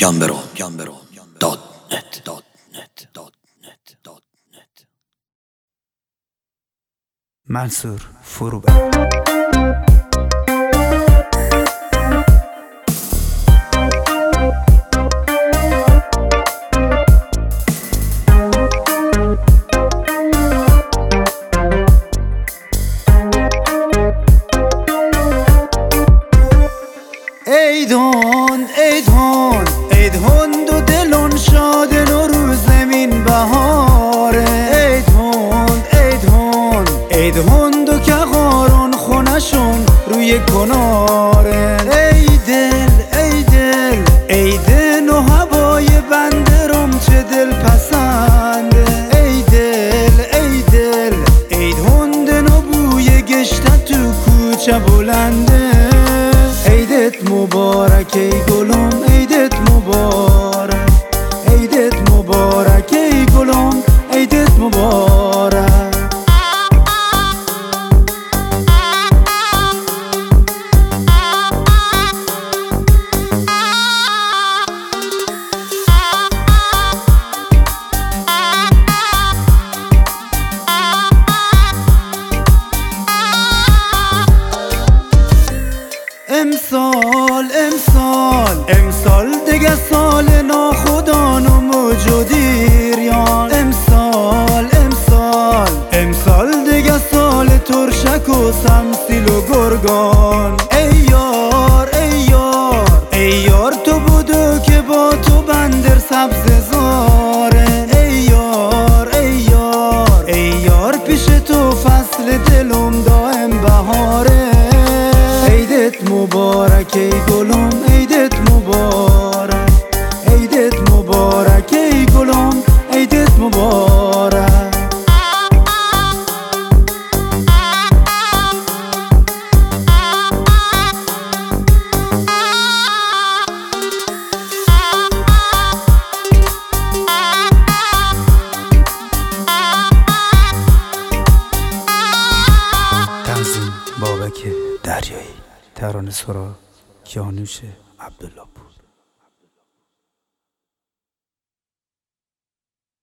منصور فروبر. ایدهون دو دلون شادن و رو زمین بهاره. ایدهون دو که غارون خونشون روی کناره. ای دل و هوای بندرم چه دل پسنده. ایدهون دن و بوی گشته تو کوچه بلنده. عیدت مبارک ای گلم، عیدت مبارک، عیدت مبارک ای گلم، عیدت مبارک. امسال دیگه سال ناخدان و موجودیریان. امسال دیگه سال ترشک و سمسیل و گرگان. ای یار تو بودو که با تو بندر سبز زاره. ای یار پیش تو فصل دلم دائم بهاره. عیدت مبارک ای گلم، عیدت مبارک، عیدت مبارک ای گلم، عیدت مبارک. تنظیم بابک دریایی، ترانه سرا کیانوش عبدالله بود.